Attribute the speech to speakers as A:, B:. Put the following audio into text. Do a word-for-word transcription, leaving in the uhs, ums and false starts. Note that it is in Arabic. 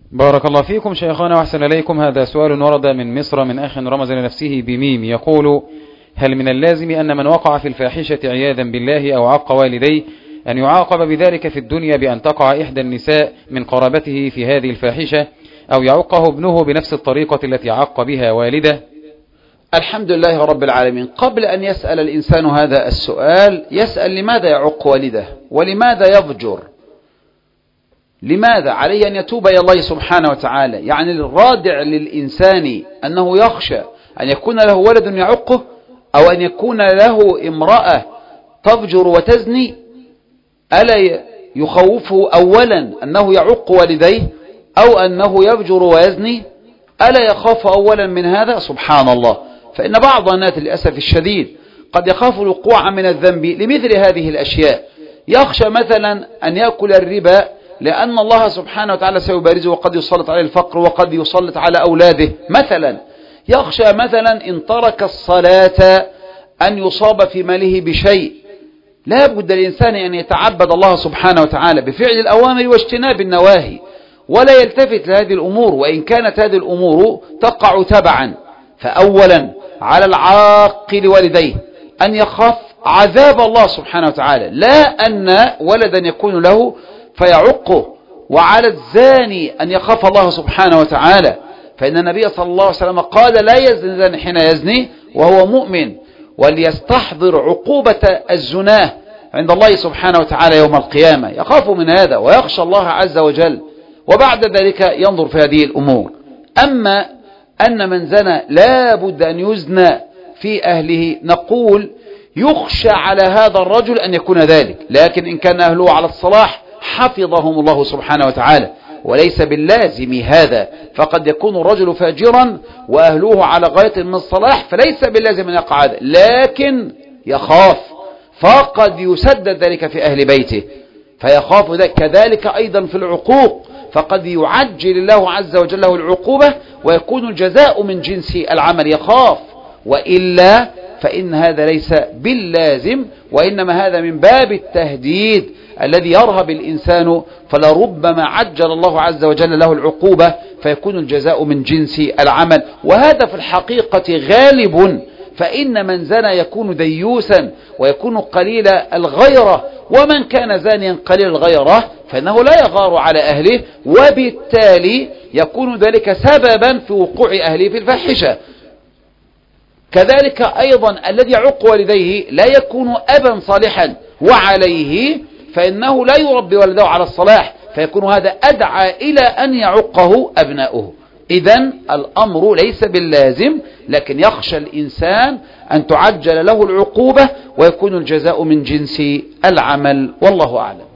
A: بارك الله فيكم شيخنا وأحسن إليكم. هذا سؤال ورد من مصر من أخ رمز لنفسه بميم، يقول: هل من اللازم أن من وقع في الفاحشة عياذا بالله أو عق والديه أن يعاقب بذلك في الدنيا بأن تقع إحدى النساء من قرابته في هذه الفاحشة، أو يعقه ابنه بنفس الطريقة التي عق بها والده؟
B: الحمد لله رب العالمين. قبل أن يسأل الإنسان هذا السؤال يسأل لماذا يعق والده ولماذا يضجر. لماذا عليه أن يتوب إلى الله سبحانه وتعالى؟ يعني الرادع للإنسان أنه يخشى أن يكون له ولد يعقه أو أن يكون له امرأة تضجر وتزني. ألا يخوفه أولا أنه يعق والديه أو أنه يضجر ويزني؟ ألا يخاف أولا من هذا؟ سبحان الله. فإن بعض الناس للأسف الشديد قد يخاف الوقوع من الذنب لمثل هذه الأشياء. يخشى مثلا أن يأكل الربا لأن الله سبحانه وتعالى سيبارزه وقد يسلط عليه الفقر وقد يسلط على أولاده مثلا. يخشى مثلا إن ترك الصلاة أن يصاب في ماله بشيء. لا بد الإنسان أن يتعبد الله سبحانه وتعالى بفعل الأوامر واجتناب النواهي، ولا يلتفت لهذه الأمور وإن كانت هذه الأمور تقع تبعا. فأولا على العاقل والديه أن يخاف عذاب الله سبحانه وتعالى، لا أن ولدا يكون له فيعقه. وعلى الزاني أن يخاف الله سبحانه وتعالى، فإن النبي صلى الله عليه وسلم قال: لا يزني الزاني حين يزني وهو مؤمن، وليستحضر عقوبة الزناه عند الله سبحانه وتعالى يوم القيامة. يخاف من هذا ويخشى الله عز وجل، وبعد ذلك ينظر في هذه الأمور. أما أن من زنى لا بد أن يزنى في أهله، نقول يخشى على هذا الرجل أن يكون ذلك، لكن إن كان أهله على الصلاح حفظهم الله سبحانه وتعالى، وليس باللازم هذا. فقد يكون الرجل فاجرا وأهله على غاية من الصلاح، فليس باللازم أن يقع هذا، لكن يخاف، فقد يسدد ذلك في أهل بيته فيخاف ذلك. كذلك أيضا في العقوق، فقد يعجل الله عز وجل له العقوبة ويكون الجزاء من جنس العمل، يخاف. وإلا فإن هذا ليس باللازم، وإنما هذا من باب التهديد الذي يرهب الإنسان، فلربما عجل الله عز وجل له العقوبة فيكون الجزاء من جنس العمل. وهذا في الحقيقة غالب، فإن من زنى يكون ديوسا ويكون قليل الغيرة، ومن كان زانيا قليل الغيرة فإنه لا يغار على أهله، وبالتالي يكون ذلك سببا في وقوع أهله في الفاحشة. كذلك أيضا الذي يعق والديه لا يكون أبا صالحا، وعليه فإنه لا يربي ولده على الصلاح، فيكون هذا أدعى إلى أن يعقه أبناؤه. إذن الأمر ليس باللازم، لكن يخشى الإنسان أن تعجل له العقوبة ويكون الجزاء من جنس العمل، والله أعلم.